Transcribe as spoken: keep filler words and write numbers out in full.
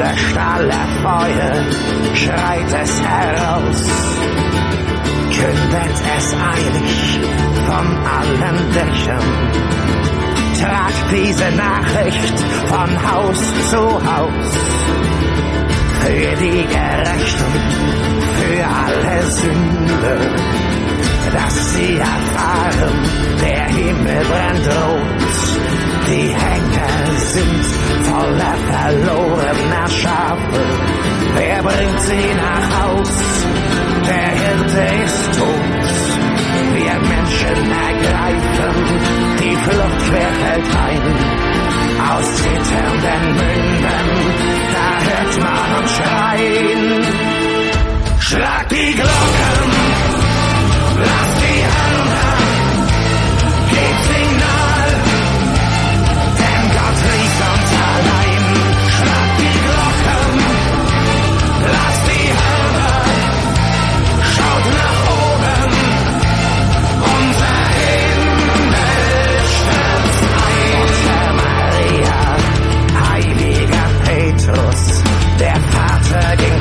Stallerfeuer schreit es heraus, kündet es eilig von allen Dächern, tragt diese Nachricht von Haus zu Haus. Für die Gerechten, für alle Sünder, dass sie erfahren, der Himmel brennt rot. Die Henker sind voller verlorener Schafe. Wer bringt sie nach Haus? Der Hirte ist tot. Wir Menschen ergreifen, die Flucht schwerfällt ein. Aus zitternden Mündern, da hört man uns schreien. Schlag die Glocken, lass die Hände, gebt Signal, denn Gott riecht uns allein. Schlag die Glocken, lass die Hände, schaut nach oben, unser Himmel stürzt ein. Mutter Maria, heiliger Petrus, der Vater ging